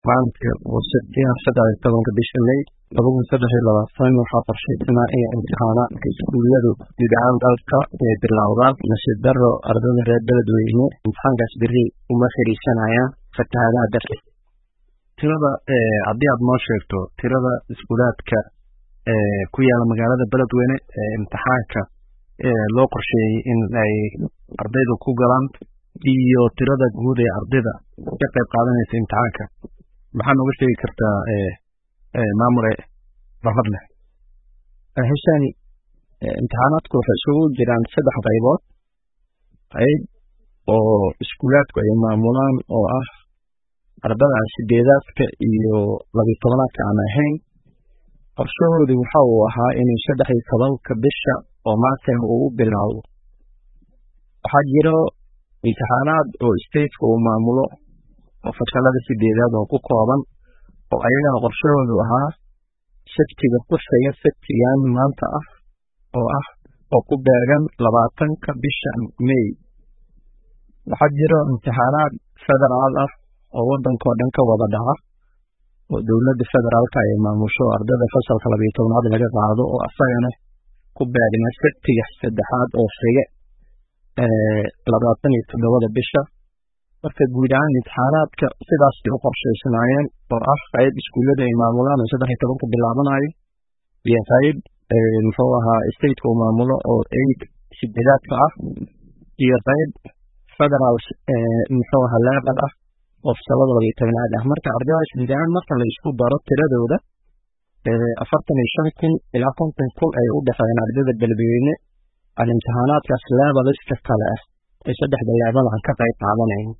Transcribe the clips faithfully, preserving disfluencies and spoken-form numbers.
maanta wasaaradda saddex tobanka bisha May laba kun saddex iyo labaatan waxaa qorshaysnaa in imtixaanaadka iskuuladu guud ahaan dalka ay bilowdaan nasiib darro ardayda reer beledweyne imtixaankaas berri uma fariisanayaan fatahaadaha darteed. tirada haddii aad noo sheegto tirada iskuulaadka ku yaala magaalada beledweyne ee imtixaanka loo qorsheeyey in ay ardaydu ku galaan iyo tirada guud ee ardayda ka qayb qaadanaysa imtixaanka maxaa nooga sheegi kartaa maamule farxad leh? Heshaan imtixaanaadku waxay isugu jiraan saddex qaybood qayb oo iskuulaadku ay maamulaan oo ah ardada sideedaadka iyo laba iyo tobanaadka aan ahayn. qorshahoodu waxa uu ahaa in saddex iyo tobanka bisha oo maanta uu bilowdo. waxaa jiro imtixaanaad oo state-ka uu maamulo oo fasalada sideedaad oo ku kooban oo ayagana qorshahoodu ahaa sabtiga ku xiga sabtigan maanta ah oo ah oo ku beegan labaatanka bisha May. waxaa jiro imtixaanaad federaal ah oo waddanka oo dhan ka wada dhaca oo dowladda federaalka ay maamusho ardayda fasalka laba iyo tobanaad laga qaado oo asagana ku beegna sabtiga saddexaad oo xiga labaatan iyo toddobada bisha. marka guud ahaan imtixaanaadka sidaas ay u qorshaysanaayeen oo ah qayb iskuullada ay maamulaan oo saddex iyo tobanka bilaabanayo iyo qayb muxuu ahaa state-ka uu maamulo oo eight sideedaadka ah iyo qayb federaal muxuu ahaa level ah oo fasalada laba iyo tobanaad ah. marka ardaydaas guud ahaan marka la isku daro tiradooda afartan iyo shan kun ilaa konton kun ay u dhexeeyaan ardayda beledweyne aan imtixaanaadkaas leveliska kale ah ee saddexda level aan ka qayb qaadanayn.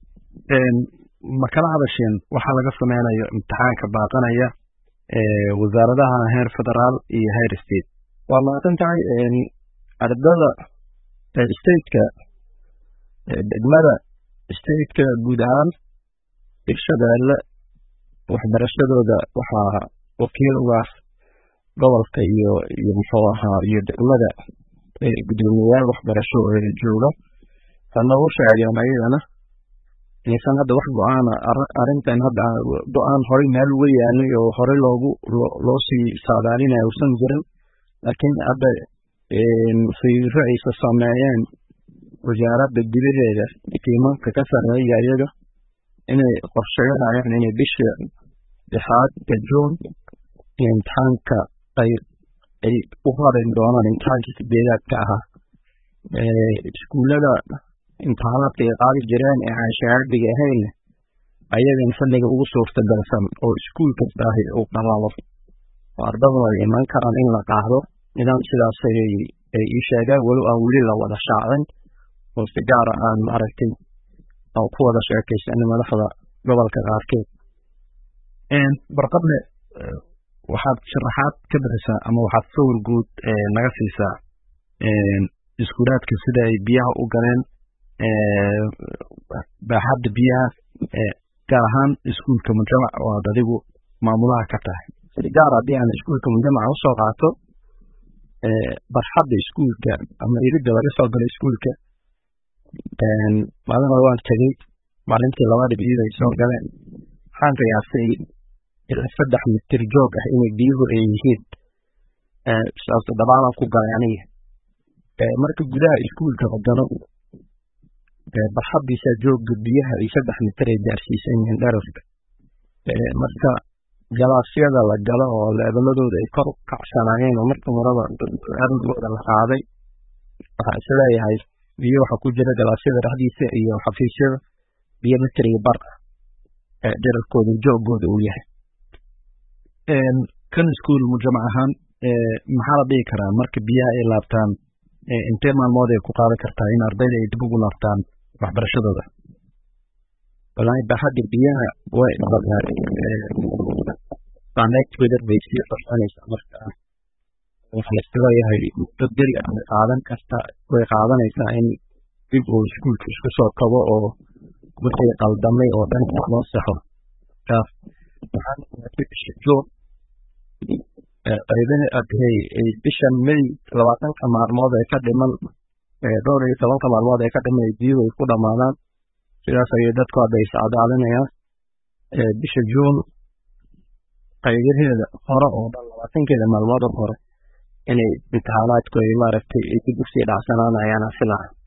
ma kala hadasheen waxaa laga sameynayo imtixaanka baaqanaya wasaaradaha heer federaal iyo heer state? waa mahadsan tahay. ardada state-ka degmada state-ka guud ahaan irshadeelle waxbarashadooda waxaa wakiil uga gobolka iyo iyo muxuu ahaa iyo degmada gudoomiyayaal waxbarasho oo jooga kana u sheegeen ayagana inaysan hadda wax go-aan arrintan hadda go-aan horey meel uga yaalay oo horey loogu loo sii saadaalinayo uusan jirin laakiin hadda fiiro aysa sameeyeen wasaaradda gudaheeda qiimaanka ka sarreeya iyaga inay qorsheynayaan inay bisha lixaad ee June imtixaanka ay ay u qaban doonaan imtixaanka sideedaadka ahaa. iskuullada imtixaanaadka ay qaadi jireen ee aan shahaadiga ahayn ayagan fadhiga ugu suurtagalsan oo iskuul kasta ahi uu qabaalo ardaydu ay iman karaan in la qaado nidaam sidaas ay ii sheegaan walow aan weli la wada shaacin oo si gaar ah aan maaragtay oo ku wada sheekaysan madaxda gobolka qaarkeed. barqadle waxaad sharaxaad ka bixisaa ama waxaad sawir guud naga siisaa iskuulaadka sida ay biyaha u galeen baaxadda biyaha gaar ahaan iskuulka mujtamac oo aad adigu maamulaha ka tahay. si gaar haddii aan iskuulka mujtamaca usoo qaato barxadda iskuulka ama iridda laga soo galo iskuulka maalin hore waan tegey maalintii laba dhibciid ay soo galeen waxaan qiyaasay ilaa saddex mitir joog ah inay biyuhu ay yihiin saas dabaalan ku galay aniga. marka gudaha iskuulka qadano barxaddiisa joogga biyaha ay saddex mitir ay gaarsiisan yihiin dhererka. marka galaasyada la galo oo leebaladooda ay kor u kacsanaayeen oo marka maraba ardayda la qaaday waxaa isleeyahay biyo waxaa ku jira galaasyada dhexdiisa iyo xafiisyada biyo mitir iyo bar dhererkooda jooggooda uu yahay. kan iskuul mujtamac ahaan maxaa la dhihi karaa marka biyaha ay laabtaan intee maalmood ay ku qaadan kartaa in ardayda ay dib ugu laabtaan waxbarashadooda? wallaahi baaxadda biyaha way saameynteeda bay sii qorsanaysaa. marka waxaa isleeyahay dad geli qaadan kasta way qaadanaysaa in dib uu iskuulka isku soo kabo oo wixii qaldamay oo dhan loo saxo. qaybana adhay bisha May labaatanka maalmood ee ka dhiman dhowr iyo tobanka maalmood ee ka dhiman biyuhu ay ku dhamaadaan sidaas ayay dadku hadda is cadaalinayaan bisha June qaybaheeda hore oo labaatankeeda maalmood hore inay imtixaanaadku ay maaragtay dib u sii dhacsanaanayaan filan